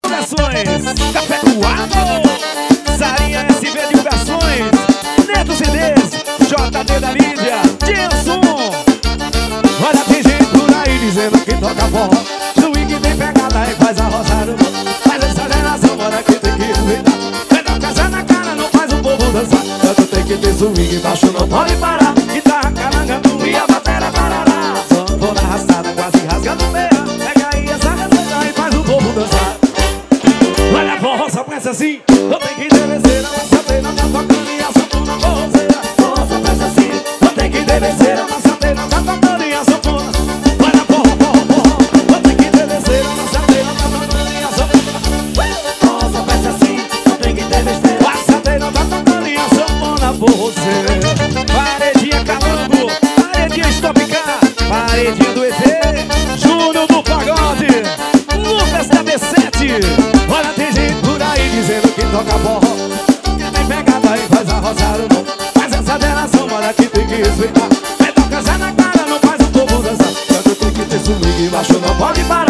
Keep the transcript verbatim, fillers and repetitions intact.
Divulgações, Café Coado, Sarinha S B Divulgações, Neto C Ds, J D da Lídia, Gilson. Olha, tem gente por aí dizendo que toca forró, swing tem pegada e faz a roçada. Mas essa geração mora que tem que respeitar. Melhor casar na cara, não faz o povo dançar. Tanto tem que ter swing, baixo não pode parar. Guitarra, calangando e a bateria parará. Sanfona arrastada, quase rasgando meia. Pega aí essa receita e faz o povo dançar. Olha a forró, só pensa assim, não tem que enderecer. A lançadeira tá tocando e a sanfona forrozeira. Forró, só pensa assim, não tem que enderecer. A lançadeira tá tocando e a sanfona. Olha a forró, forró, forró, não tem que enderecer. A lançadeira tá tocando e a sanfona. Forró, só pensa assim, não tem que enderecer. A lançadeira tá tocando e a sanfona forrozeira. Paredinha Calango, paredinha Stop Car, paredinha do E Z, Júnior do Pagode, Lucas da B sete. Olha, tem gente por aí dizendo que toca forró, que tem pegada e faz a roçada no bom. Mas essa geração, olha, que tem que respeitar. Melhor casar na cara, não faz o povo dançar. Tanto tem que ter swing, baixo não pode parar.